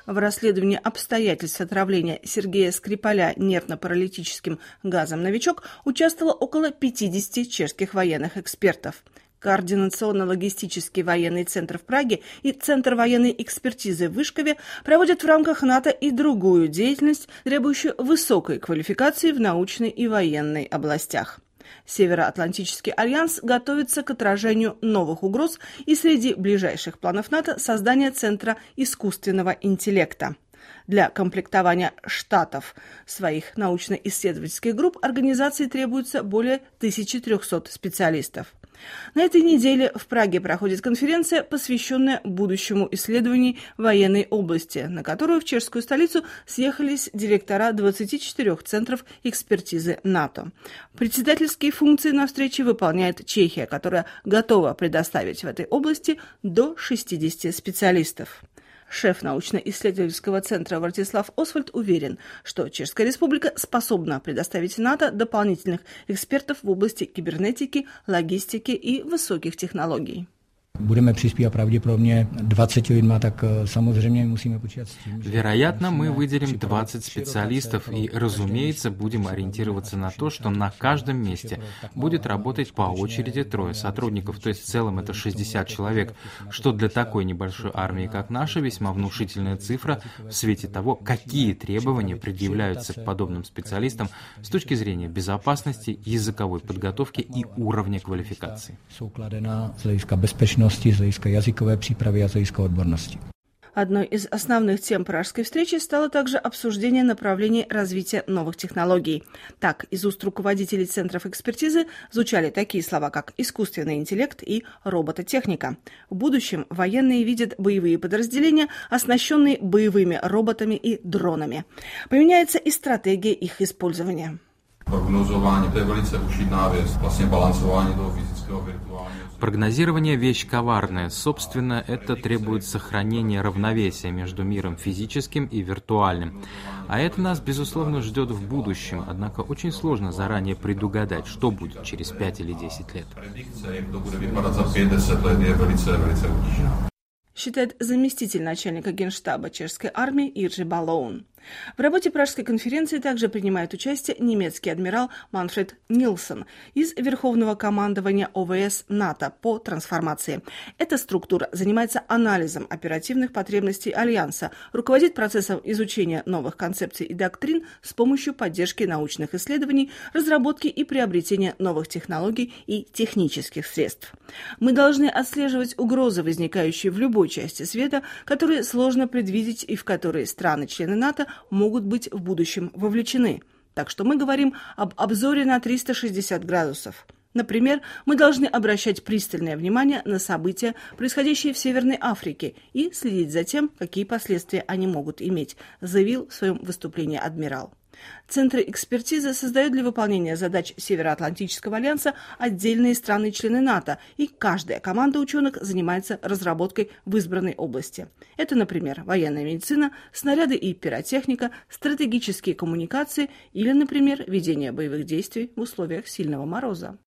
В расследовании обстоятельств отравления Сергея Скрипаля нервно-паралитическим газом «Новичок» участвовало около 50 чешских военных экспертов. Координационно-логистический военный центр в Праге и Центр военной экспертизы в Вышкове проводят в рамках НАТО и другую деятельность, требующую высокой квалификации в научной и военной областях. Североатлантический альянс готовится к отражению новых угроз, и среди ближайших планов НАТО создание Центра искусственного интеллекта. Для комплектования штатов своих научно-исследовательских групп организации требуется более 1300 специалистов. На этой неделе в Праге проходит конференция, посвященная будущему исследованию военной области, на которую в чешскую столицу съехались директора 24 центров экспертизы НАТО. Председательские функции на встрече выполняет Чехия, которая готова предоставить в этой области до 60 специалистов. Шеф научно-исследовательского центра Вартислав Освальд уверен, что Чешская Республика способна предоставить НАТО дополнительных экспертов в области кибернетики, логистики и высоких технологий. Будeme přispívat pravděpodobně 20 lidma, tak samozřejmě musíme počítat s tím. Вероятно, мы выделим 20 специалистов и, разумеется, будем ориентироваться на то, что на каждом месте будет работать по очереди 3 сотрудников, то есть в целом это 60 человек, что для такой небольшой армии, как наша, весьма внушительная цифра в свете того, какие требования предъявляются к подобным специалистам с точки зрения безопасности, языковой подготовки и уровня квалификации. Z hlediska jazykové přípravy a z hlediska odbornosti. Одной из основных тем пражской встречи стало также обсуждение направлений развития новых технологий. Так, из уст руководителей центров экспертизы звучали такие слова, как искусственный интеллект и робототехника. В будущем военные видят боевые подразделения, оснащенные боевыми роботами и дронами. Поменяется и стратегия их использования. Прогнозование – это велице ушидная вещь, власне балансование того физического виртуального. Прогнозирование – вещь коварная. Собственно, это требует сохранения равновесия между миром физическим и виртуальным. А это нас, безусловно, ждет в будущем. Однако очень сложно заранее предугадать, что будет через 5 или 10 лет. Считает заместитель начальника Генштаба чешской армии Иржи Балоун. В работе Пражской конференции также принимает участие немецкий адмирал Манфред Нильсон из Верховного командования ОВС НАТО по трансформации. Эта структура занимается анализом оперативных потребностей Альянса, руководит процессом изучения новых концепций и доктрин с помощью поддержки научных исследований, разработки и приобретения новых технологий и технических средств. Мы должны отслеживать угрозы, возникающие в любой части света, которые сложно предвидеть и в которые страны-члены НАТО могут быть в будущем вовлечены. Так что мы говорим об обзоре на 360 градусов. Например, мы должны обращать пристальное внимание на события, происходящие в Северной Африке, и следить за тем, какие последствия они могут иметь, заявил в своем выступлении адмирал. Центры экспертизы создают для выполнения задач Североатлантического альянса отдельные страны-члены НАТО, и каждая команда ученых занимается разработкой в избранной области. Это, например, военная медицина, снаряды и пиротехника, стратегические коммуникации или, например, ведение боевых действий в условиях сильного мороза.